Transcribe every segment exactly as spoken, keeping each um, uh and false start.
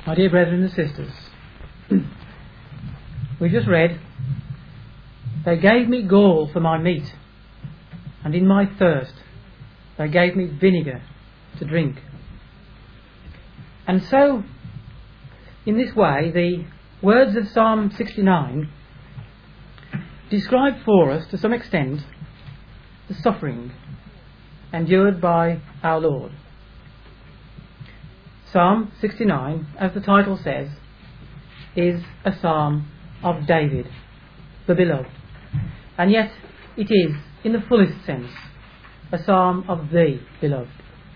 My dear brethren and sisters, we just read, they gave me gall for my meat, and in my thirst they gave me vinegar to drink. And so, in this way, the words of Psalm sixty-nine describe for us, to some extent, the suffering endured by our Lord. Psalm sixty-nine, as the title says, is a psalm of David, the beloved. And yet it is, in the fullest sense, a psalm of the beloved.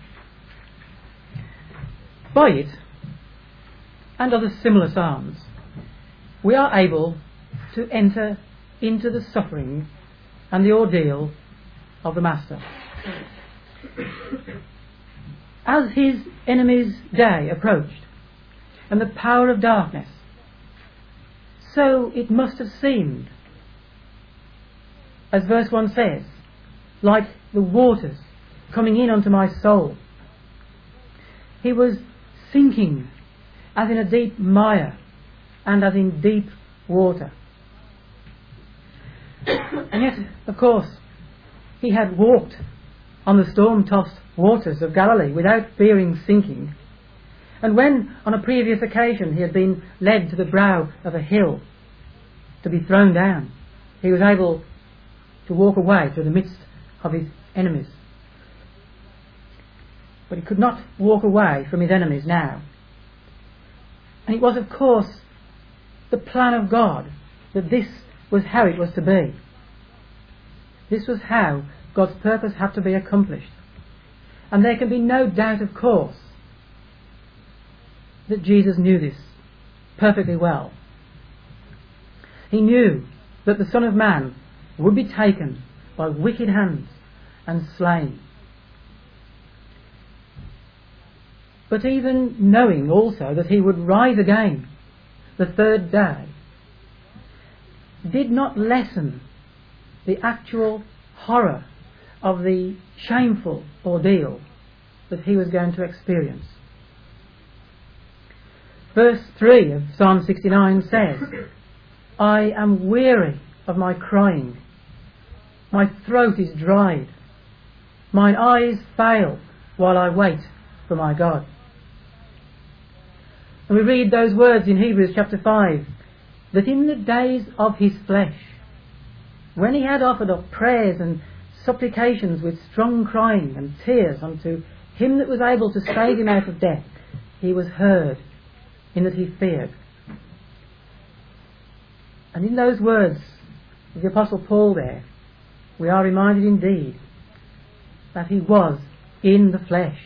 By it, and other similar psalms, we are able to enter into the suffering and the ordeal of the Master. As his enemy's day approached, and the power of darkness, so it must have seemed, as verse one says, like the waters coming in unto my soul. He was sinking as in a deep mire and as in deep water. And yet, of course, he had walked on the storm-tossed waters of Galilee without fearing sinking. And when, on a previous occasion, he had been led to the brow of a hill to be thrown down, he was able to walk away through the midst of his enemies. But he could not walk away from his enemies now. And it was, of course, the plan of God that this was how it was to be. This was how God's purpose had to be accomplished. And there can be no doubt, of course, that Jesus knew this perfectly well. He knew that the Son of Man would be taken by wicked hands and slain. But even knowing also that he would rise again the third day, did not lessen the actual horror of the shameful ordeal that he was going to experience. Verse three of Psalm sixty-nine says, I am weary of my crying. My throat is dried. Mine eyes fail while I wait for my God. And we read those words in Hebrews chapter five, that in the days of his flesh, when he had offered up prayers and supplications with strong crying and tears unto him that was able to save him out of death, he was heard, in that he feared. And in those words of the Apostle Paul there, we are reminded indeed that he was in the flesh.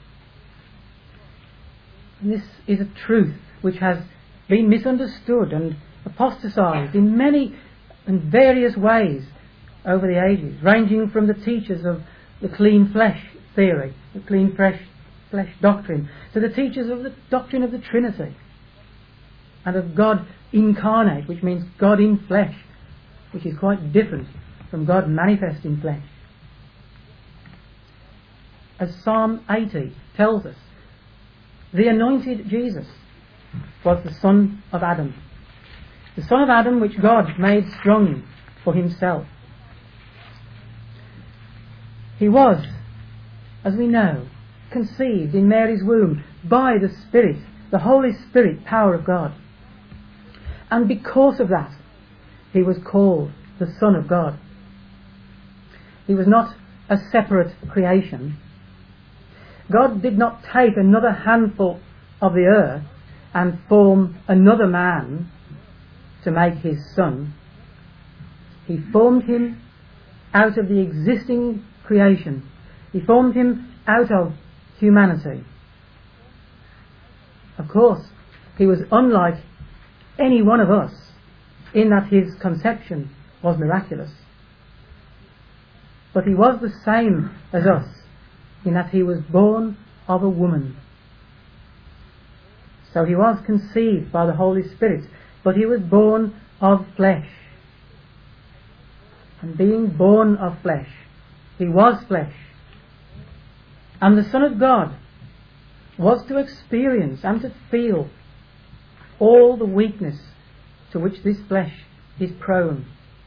And this is a truth which has been misunderstood and apostatized in many and various ways over the ages, ranging from the teachers of the clean flesh theory, the clean fresh flesh doctrine, to the teachers of the doctrine of the Trinity and of God incarnate, which means God in flesh, which is quite different from God manifest in flesh. As Psalm eighty tells us, the anointed Jesus was the son of Adam, the son of Adam which God made strong for himself. He was, as we know, conceived in Mary's womb by the Spirit, the Holy Spirit power of God. And because of that, he was called the Son of God. He was not a separate creation. God did not take another handful of the earth and form another man to make his son. He formed him out of the existing creation. He formed him out of humanity. Of course, he was unlike any one of us in that his conception was miraculous. But he was the same as us in that he was born of a woman. So he was conceived by the Holy Spirit, but he was born of flesh. And being born of flesh, he was flesh. And the Son of God was to experience and to feel all the weakness to which this flesh is prone.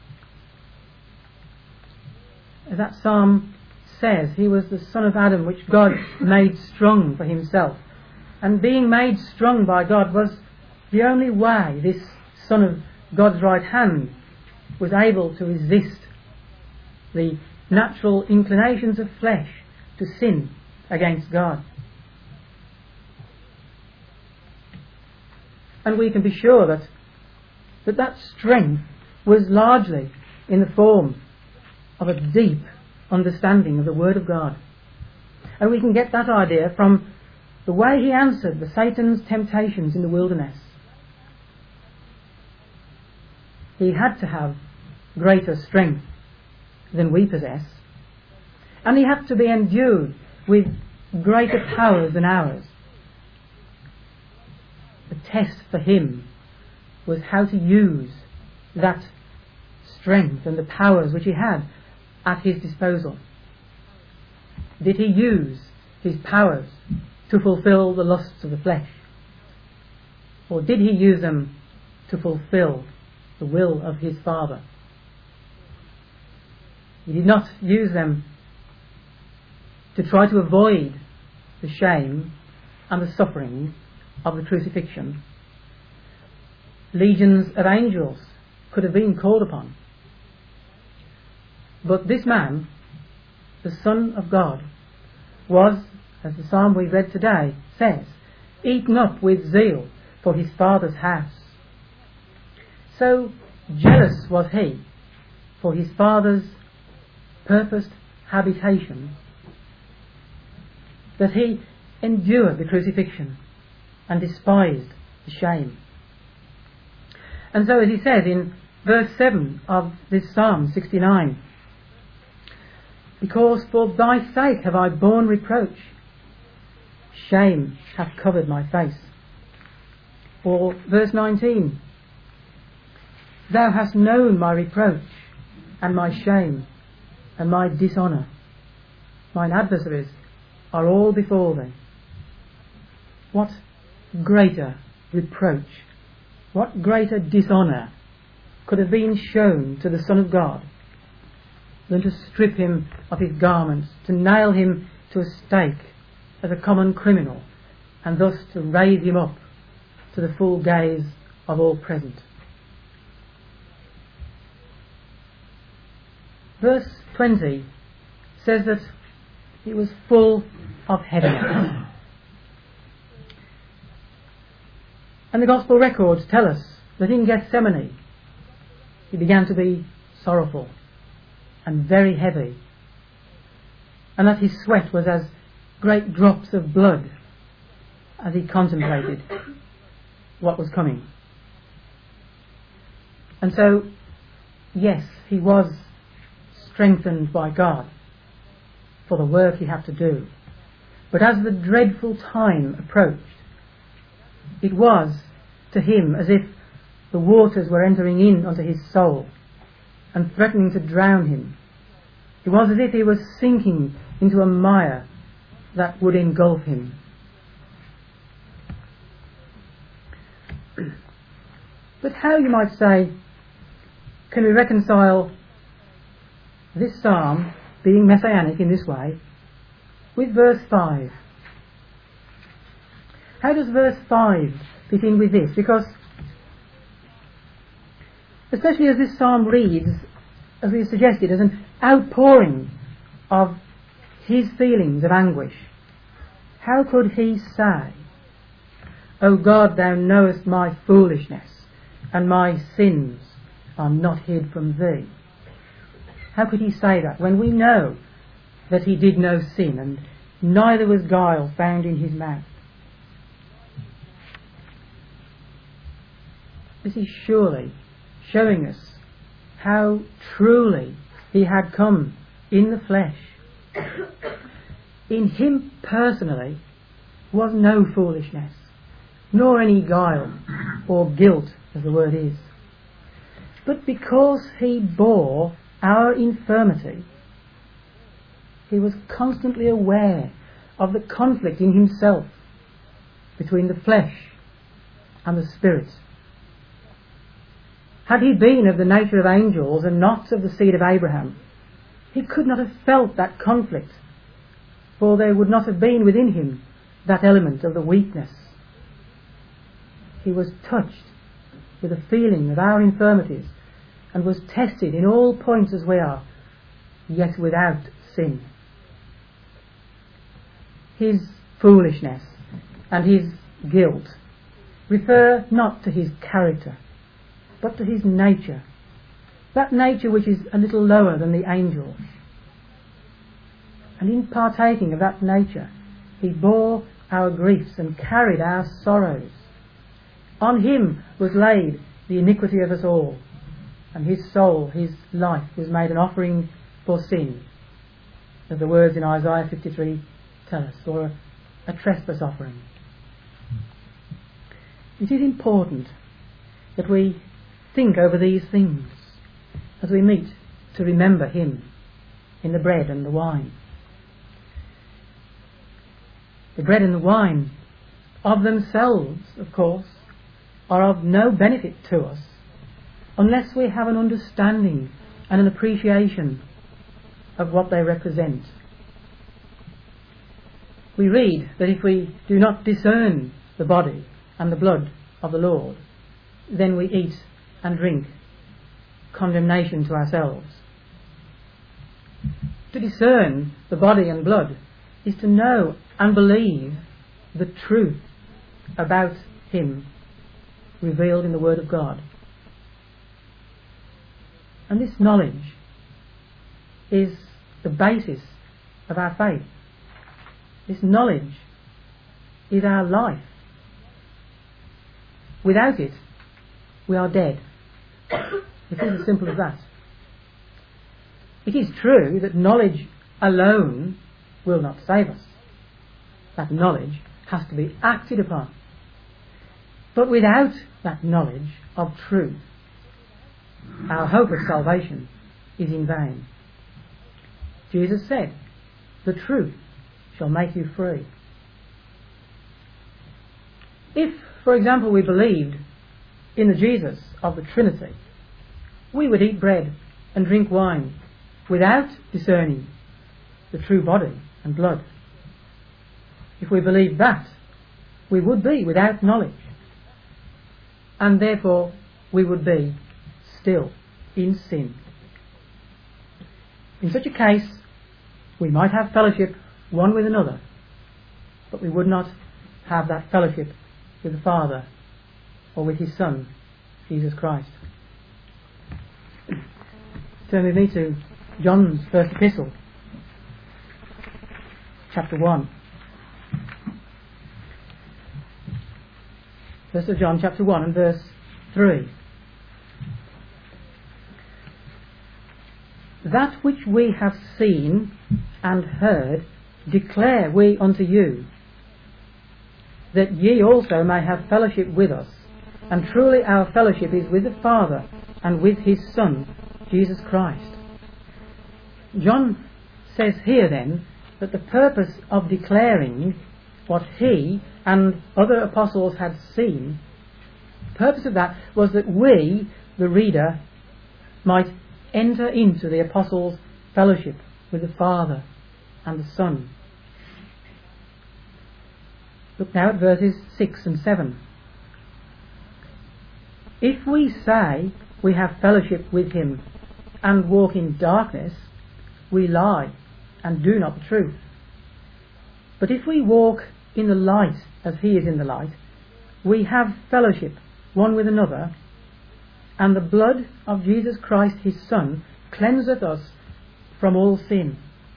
As that psalm says, he was the son of Adam, which God made strong for himself. And being made strong by God was the only way this son of God's right hand was able to resist the natural inclinations of flesh to sin against God. And we can be sure that that, that strength was largely in the form of a deep understanding of the Word of God. And we can get that idea from the way he answered the Satan's temptations in the wilderness. He had to have greater strength than we possess, and he had to be endued with greater powers than ours. The test for him was how to use that strength and the powers which he had at his disposal. Did he use his powers to fulfill the lusts of the flesh, or did he use them to fulfill the will of his Father? He did not use them to try to avoid the shame and the suffering of the crucifixion. Legions of angels could have been called upon. But this man, the Son of God, was, as the psalm we read today says, eaten up with zeal for his Father's house. So jealous was he for his Father's purposed habitation that he endured the crucifixion and despised the shame. And so, as he says in verse seven of this Psalm sixty-nine, because for thy sake have I borne reproach, shame hath covered my face. Or verse nineteen, thou hast known my reproach and my shame and my dishonour. Mine adversaries are all before thee. What greater reproach, what greater dishonour could have been shown to the Son of God than to strip him of his garments, to nail him to a stake as a common criminal, and thus to raise him up to the full gaze of all present. Verse twenty says that he was full of heaviness. And the Gospel records tell us that in Gethsemane he began to be sorrowful and very heavy, and that his sweat was as great drops of blood as he contemplated what was coming. And so, yes, he was strengthened by God for the work he had to do. But as the dreadful time approached, it was to him as if the waters were entering in unto his soul and threatening to drown him. It was as if he was sinking into a mire that would engulf him. But how, you might say, can we reconcile this psalm being messianic in this way with verse five? How does verse five fit in with this? Because especially as this psalm reads, as we suggested, as an outpouring of his feelings of anguish, how could he say, O God, thou knowest my foolishness, and my sins are not hid from thee? How could he say that when we know that he did no sin, and neither was guile found in his mouth? This is surely showing us how truly he had come in the flesh. In him personally was no foolishness, nor any guile or guilt, as the word is. But because he bore our infirmity, he was constantly aware of the conflict in himself between the flesh and the Spirit. Had he been of the nature of angels and not of the seed of Abraham, he could not have felt that conflict, for there would not have been within him that element of the weakness. He was touched with a feeling of our infirmities and was tested in all points as we are, yet without sin. His foolishness and his guilt refer not to his character, but to his nature, that nature which is a little lower than the angels. And in partaking of that nature, he bore our griefs and carried our sorrows. On him was laid the iniquity of us all, and his soul, his life, was made an offering for sin, as the words in Isaiah fifty-three tell us, or a, a trespass offering. It is important that we think over these things as we meet to remember him in the bread and the wine. The bread and the wine of themselves, of course, are of no benefit to us unless we have an understanding and an appreciation of what they represent. We read that if we do not discern the body and the blood of the Lord, then we eat and drink condemnation to ourselves. To discern the body and blood is to know and believe the truth about him revealed in the Word of God. And this knowledge is the basis of our faith. This knowledge is our life. Without it, we are dead. It is as simple as that. It is true that knowledge alone will not save us. That knowledge has to be acted upon. But without that knowledge of truth, our hope of salvation is in vain. Jesus said, "The truth shall make you free." If, for example, we believed in the Jesus of the Trinity, we would eat bread and drink wine without discerning the true body and blood. If we believed that, we would be without knowledge, and therefore we would be still in sin. In such a case, we might have fellowship one with another, but we would not have that fellowship with the Father or with his Son, Jesus Christ. Turn with me to John's first epistle, chapter one. First of John, chapter one, and verse three. That which we have seen and heard declare we unto you, that ye also may have fellowship with us. And truly our fellowship is with the Father and with his Son, Jesus Christ. John says here then that the purpose of declaring what he and other apostles had seen, the purpose of that was that we, the reader, might enter into the apostles' fellowship with the Father and the Son. Look now at verses six and seven. If we say we have fellowship with him and walk in darkness, we lie and do not the truth. But if we walk in the light as he is in the light, we have fellowship one with another, and the blood of Jesus Christ his Son cleanseth us from all sin.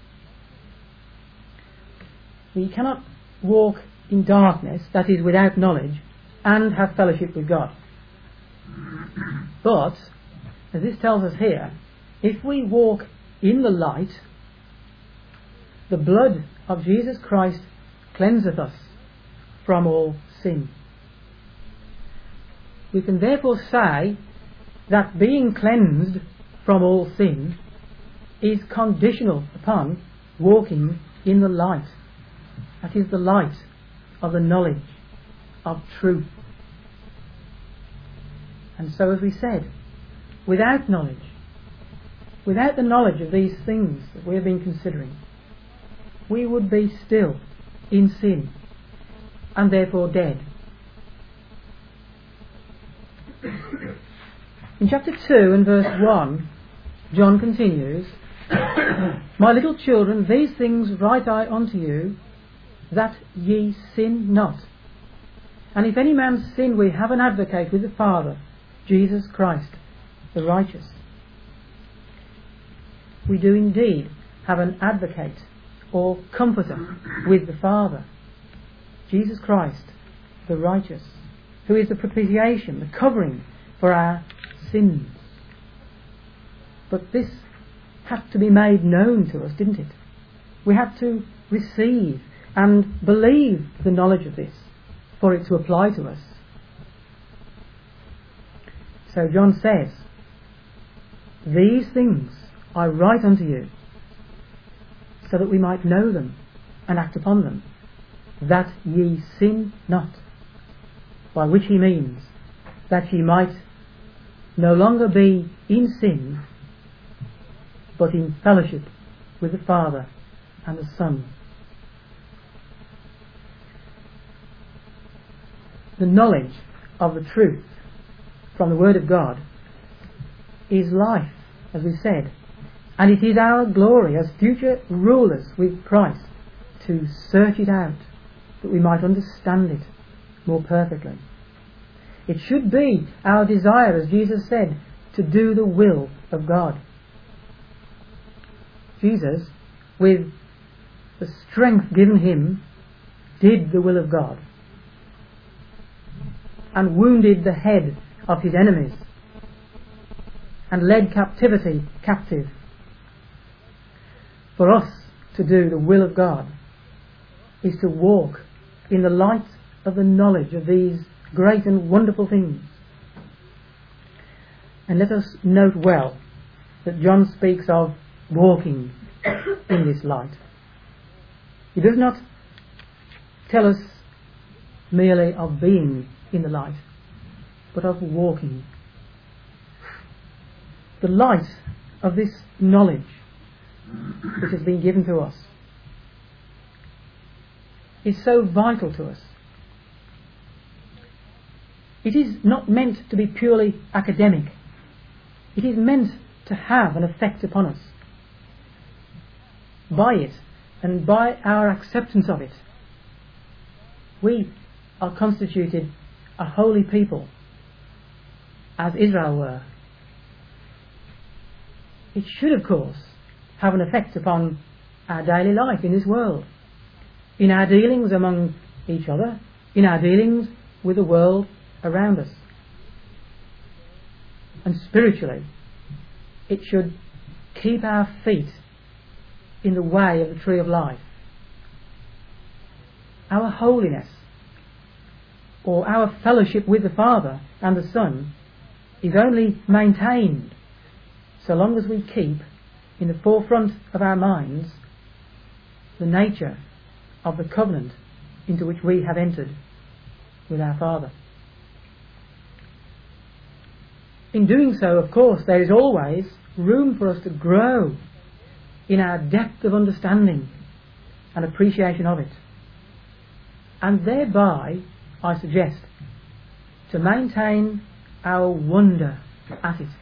We cannot walk in darkness, that is without knowledge, and have fellowship with God. But, as this tells us here, if we walk in the light, the blood of Jesus Christ cleanseth us from all sin. We can therefore say that being cleansed from all sin is conditional upon walking in the light. That is the light of the knowledge of truth. And so, as we said, without knowledge, without the knowledge of these things that we have been considering, we would be still in sin and therefore dead. In chapter two and verse one, John continues, My little children, these things write I unto you, that ye sin not. And if any man sin, we have an advocate with the Father, Jesus Christ, the righteous. We do indeed have an advocate or comforter with the Father, Jesus Christ, the righteous, who is the propitiation, the covering for our sins. But this had to be made known to us, didn't it? We had to receive and believe the knowledge of this for it to apply to us. So John says, These things I write unto you, so that we might know them and act upon them, that ye sin not. By which he means that ye might no longer be in sin, but in fellowship with the Father and the Son. The knowledge of the truth from the Word of God is life, as we said, and it is our glory as future rulers with Christ to search it out, that we might understand it more perfectly. It should be our desire, as Jesus said, to do the will of God. Jesus, with the strength given him, did the will of God and wounded the head of his enemies and led captivity captive. For us to do the will of God is to walk in the light of the knowledge of these great and wonderful things. And let us note well that John speaks of walking in this light. He does not tell us merely of being in the light, but of walking. The light of this knowledge which has been given to us is so vital to us. It is not meant to be purely academic. It is meant to have an effect upon us. By it, and by our acceptance of it, we are constituted a holy people, as Israel were. It should, of course, have an effect upon our daily life in this world, in our dealings among each other, in our dealings with the world around us. And spiritually, it should keep our feet in the way of the tree of life. Our holiness, or our fellowship with the Father and the Son, is only maintained so long as we keep in the forefront of our minds the nature of the covenant into which we have entered with our Father. In doing so, of course, there is always room for us to grow in our depth of understanding and appreciation of it, and thereby, I suggest, to maintain our wonder at it.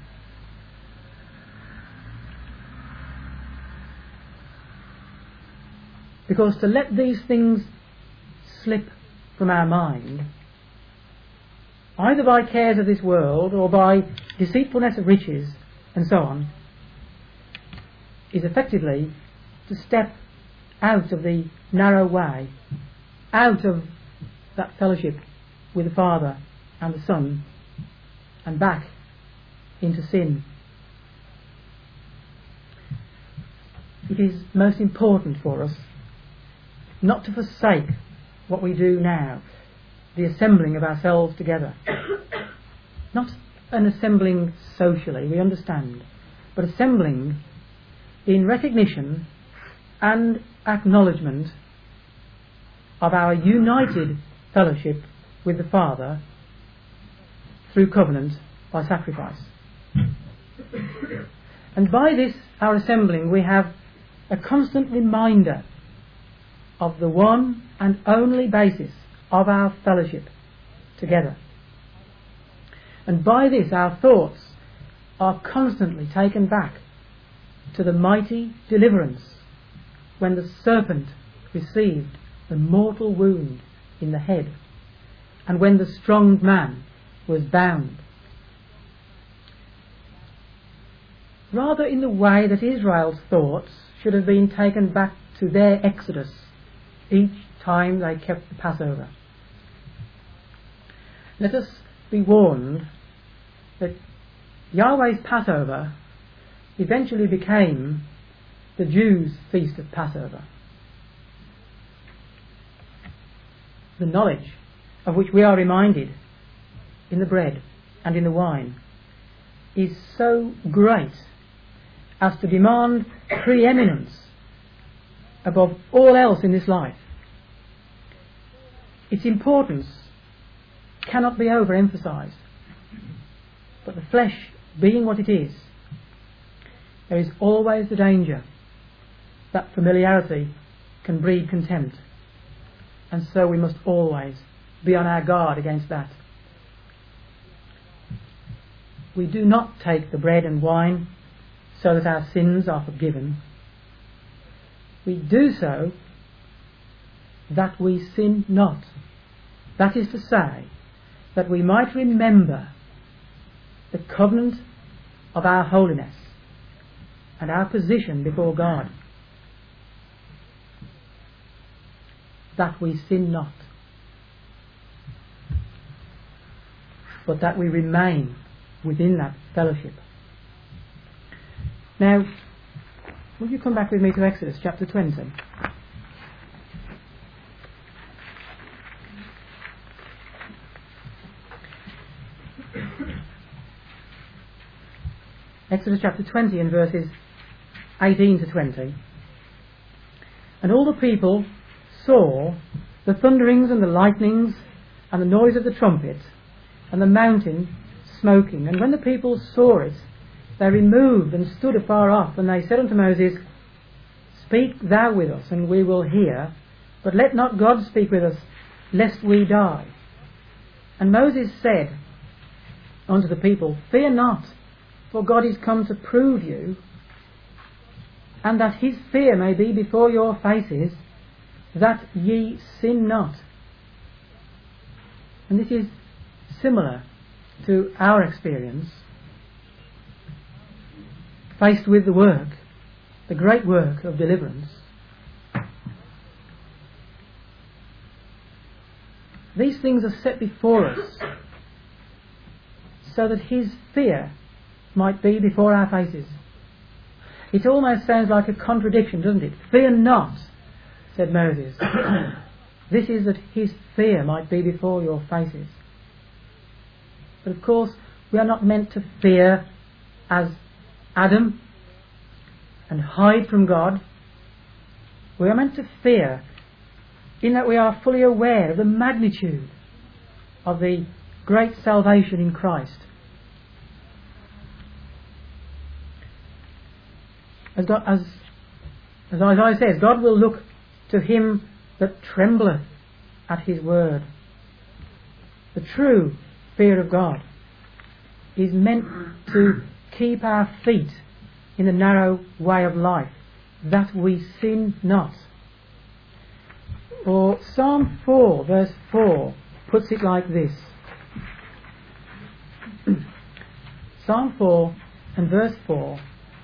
Because to let these things slip from our mind, either by cares of this world or by deceitfulness of riches and so on, is effectively to step out of the narrow way, out of that fellowship with the Father and the Son, and back into sin. It is most important for us not to forsake what we do now, the assembling of ourselves together. Not an assembling socially, we understand, but assembling in recognition and acknowledgement of our united fellowship with the Father through covenant by sacrifice. And by this, our assembling, we have a constant reminder of the one and only basis of our fellowship together. And by this, our thoughts are constantly taken back to the mighty deliverance when the serpent received the mortal wound in the head, and when the strong man was bound. Rather in the way that Israel's thoughts should have been taken back to their exodus each time they kept the Passover. Let us be warned that Yahweh's Passover eventually became the Jews' feast of Passover. The knowledge of which we are reminded in the bread and in the wine is so great as to demand preeminence above all else in this life. Its importance cannot be overemphasized. But the flesh being what it is, there is always the danger that familiarity can breed contempt, and so we must always be on our guard against that. We do not take the bread and wine so that our sins are forgiven. We do so that we sin not. That is to say, that we might remember the covenant of our holiness and our position before God, that we sin not, but that we remain within that fellowship. Now, will you come back with me to Exodus chapter twenty? Exodus chapter twenty and verses eighteen to twenty. And all the people saw the thunderings and the lightnings and the noise of the trumpet and the mountain smoking. And when the people saw it, they removed and stood afar off. And they said unto Moses, Speak thou with us, and we will hear, but let not God speak with us, lest we die. And Moses said unto the people, Fear not, for God is come to prove you, and that his fear may be before your faces, that ye sin not. And this is similar to our experience, faced with the work, the great work of deliverance. These things are set before us so that his fear might be before our faces. It almost sounds like a contradiction, doesn't it? Fear not, said Moses. This is that his fear might be before your faces. But of course, we are not meant to fear as Adam and hide from God. We are meant to fear in that we are fully aware of the magnitude of the great salvation in Christ. As, God, as, as Isaiah says, God will look to him that trembleth at his word. The true fear of God is meant to keep our feet in the narrow way of life, that we sin not. Or Psalm four verse four puts it like this. Psalm four and verse four.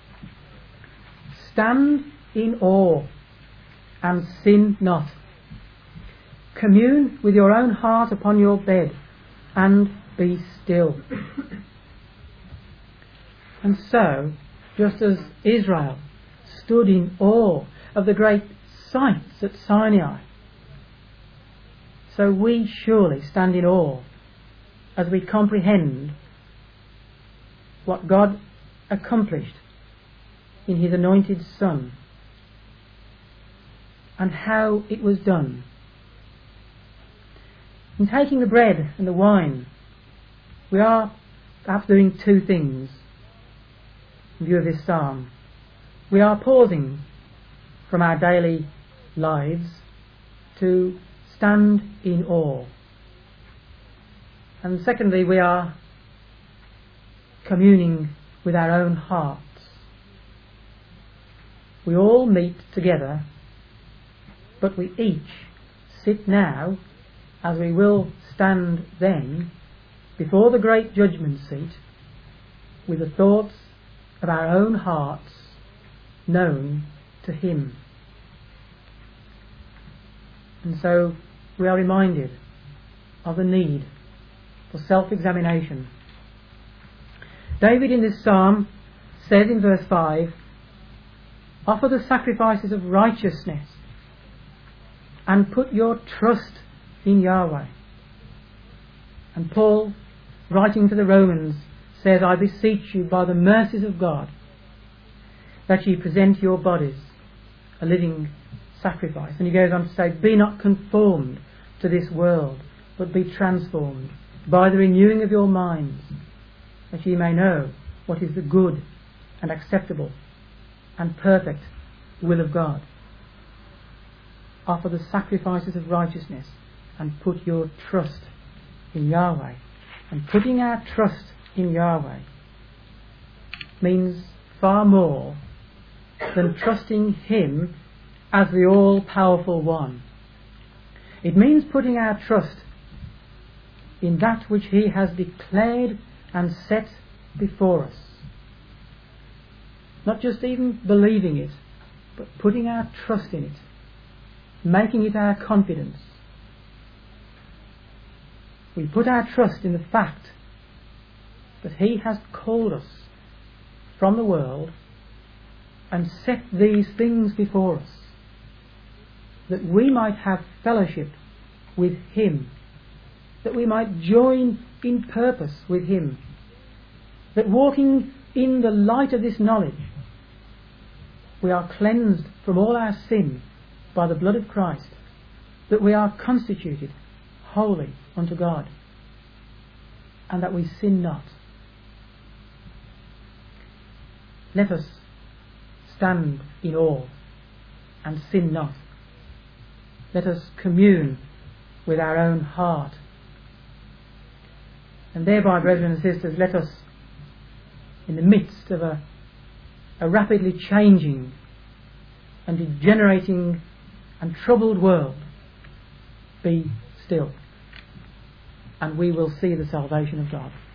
Stand in awe and sin not. Commune with your own heart upon your bed and be still. And so, just as Israel stood in awe of the great sights at Sinai, so we surely stand in awe as we comprehend what God accomplished in his anointed Son, and how it was done. In taking the bread and the wine, we are perhaps doing two things in view of this psalm. We are pausing from our daily lives to stand in awe. And secondly, we are communing with our own hearts. We all meet together, but we each sit now, as we will stand then, before the great judgment seat, with the thoughts of our own hearts known to Him. And so we are reminded of the need for self-examination. David in this psalm says in verse five, "Offer the sacrifices of righteousness and put your trust in Yahweh." And Paul, writing to the Romans, says, "I beseech you by the mercies of God that ye present your bodies a living sacrifice." And he goes on to say, "Be not conformed to this world, but be transformed by the renewing of your minds, that ye may know what is the good and acceptable and perfect will of God." Offer the sacrifices of righteousness and put your trust in Yahweh. And putting our trust in Yahweh means far more than trusting Him as the all-powerful one. It means putting our trust in that which He has declared and set before us. Not just even believing it, but putting our trust in it, making it our confidence. We put our trust in the fact that He has called us from the world and set these things before us, that we might have fellowship with Him, that we might join in purpose with Him, that walking in the light of this knowledge, we are cleansed from all our sin by the blood of Christ, that we are constituted holy unto God, and that we sin not. Let us stand in awe and sin not. Let us commune with our own heart. And thereby, brethren and sisters, let us, in the midst of a, a rapidly changing and degenerating and troubled world, be still, and we will see the salvation of God.